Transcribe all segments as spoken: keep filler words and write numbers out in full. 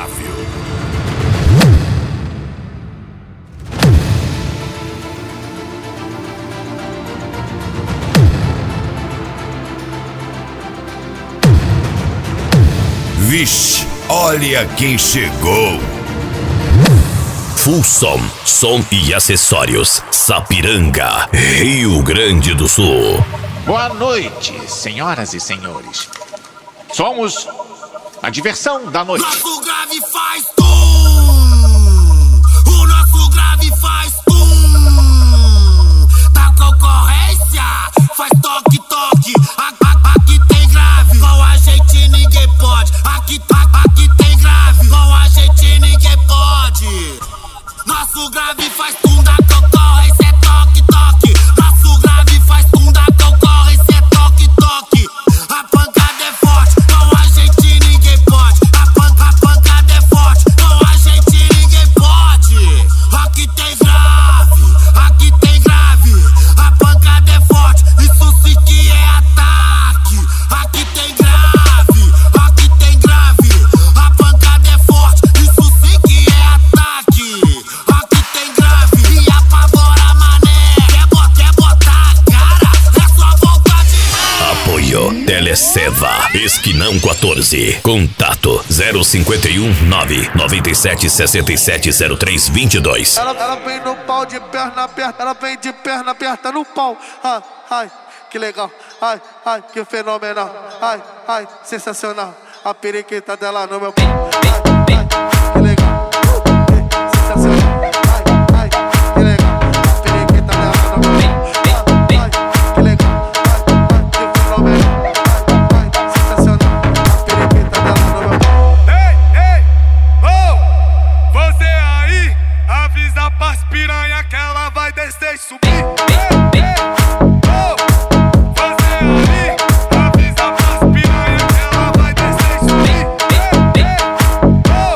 Otávio. Vixe, olha quem chegou. Fulson, som e acessórios, Sapiranga, Rio Grande do Sul. Boa noite, senhoras e senhores. Somos a diversão da noite. Nosso grave faz tum, o nosso grave faz tum. Da concorrência faz toque toque. Aqui tem grave, com a gente ninguém pode. Aqui, aqui tem grave, com a gente ninguém pode. Nosso grave faz tum, da concorrência é toque toque. Nosso grave faz tum, da concorrência é toque toque. A pancada é forte, com a gente ninguém pode. A, pan a pancada é forte, com a gente ninguém pode. Aqui tem grave, aqui tem grave. A pancada é forte, isso sim que é ataque. Aqui tem grave, aqui tem grave. A pancada é forte, isso sim que é ataque. Aqui tem grave e apavora mané. Quer botar, quer botar a cara, é só voltar de. Apoio Teleceva, Esquinão quatorze. Contato zero cinquenta e um, nove nove sete, sessenta e sete, zero três vinte e dois. Ela, ela vem no pau de perna aberta, ela vem de perna aberta no pau. Ai, ai, que legal. Ai, ai, que fenomenal. Ai, ai, sensacional. A periquita dela no meu pau. Ai, ai, que legal. Sensacional. Ai, ai, que legal. A periquita dela no meu pau. Ai, ai, que legal. Ai, ai, que fenomenal. Ai, ai, sensacional. A periquita dela no meu pau. Ei, ei, oh, você aí, avisa pras piranha que ela vai descer e subir. Ei, ei, oh, você aí, avisa pras piranha que ela vai descer e subir. Ei, ei, oh,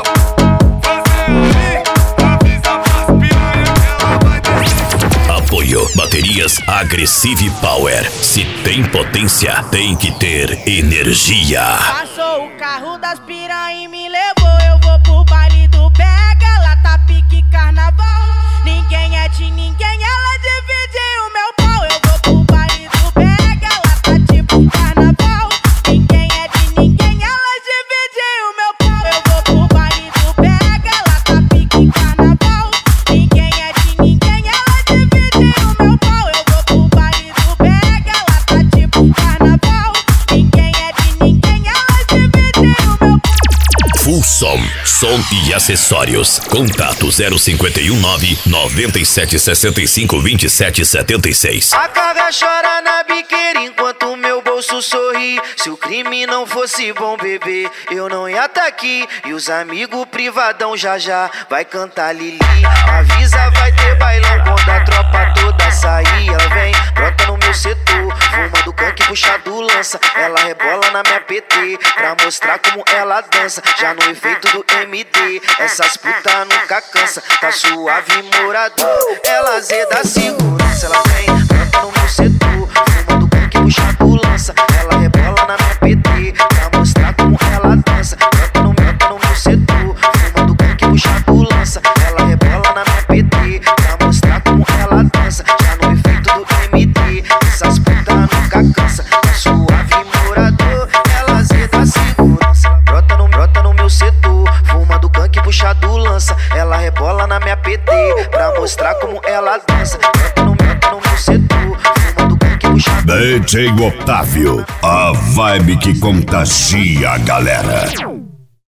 você aí, avisa pras piranha que ela vai descer. Apoio Baterias Agressive Power. Se tem potência, tem que ter energia. Passou o carro das piranha e me levou. Eu vou pro baile do Pega, lá tá pique carnaval. Ninguém é de ninguém, ela divide o meu pau. Eu vou pro baile do Pega, lá tá tipo carnaval. Ninguém é de ninguém, ela divide o meu pau. Eu vou pro baile do Pega, lá tá pique carnaval. Ninguém é de ninguém, ela divide o meu pau. Eu vou pro baile do Pega, lá tá tipo carnaval. Ninguém é de ninguém, ela divide o meu pau. Fulson, som e acessórios. Contato zero cinquenta e um, nove nove sete, sessenta e cinco, vinte e sete, setenta e seis. A carga chora na biqueira enquanto meu bolso sorri. Se o crime não fosse bom, bebê, eu não ia tá aqui. E os amigos privadão já já vai cantar Lili. Avisa, vai ter bailão quando a tropa toda sair. Ela vem, brota no meu setor, fumando canque, puxado lança. Ela rebola na minha P T pra mostrar como ela dança. Já no efeito do M D, essas puta nunca cansa. Tá suave, morador, ela zeda segurança. Ela vem, brota no meu setor, fumando canque, puxado lança. Ela rebola na minha P T pra mostrar como ela dança. Brota no, brota no meu setor, fumando canque, puxado lança. Ela rebola na minha P T pra mostrar como ela dança. Já no efeito do M D, essas puta nunca cansa. Tá suave, morador, ela zeda segurança. Brota no, brota no meu setor, fumando canque, puxado lança. Ela rebola na minha P T pra mostrar como ela dança. Brota no, brota no meu setor, fumando canque, puxado. D J Otávio, a vibe que contagia a galera.